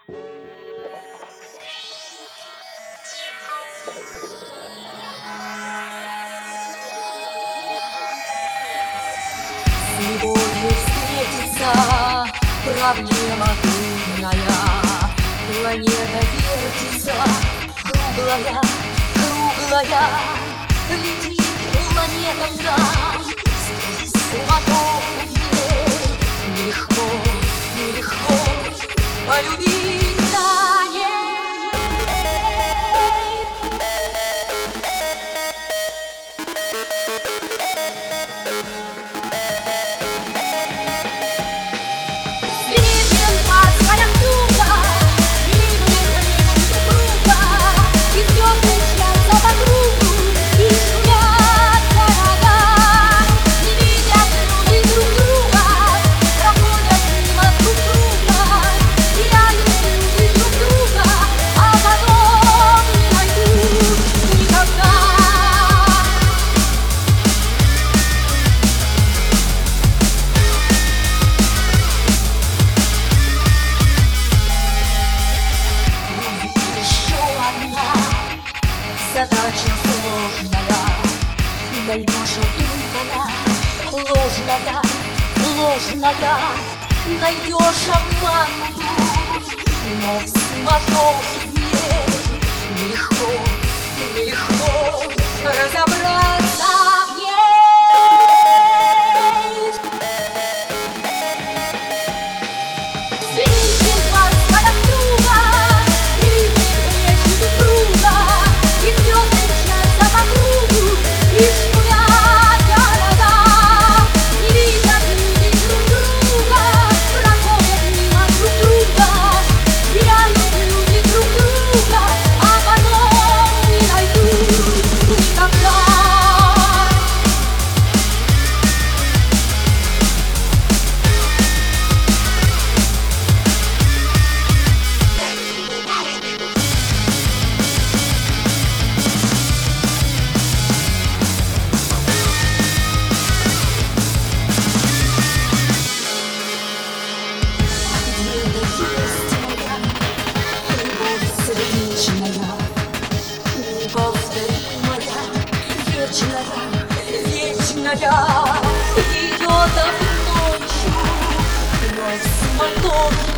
Любовью встретиться проблема трудная. Планета вертится, круглая, круглая. Летит планета нам сквозь суматоху дней. Нелегко, нелегко полюбить на ней. Задача сложная, найдешь обдуманная, ложная, ложная, найдешь обманутую, но в суматохе дней нелегко, нелегко разобраться в ней. Вечная, идет ночью, но в суматохе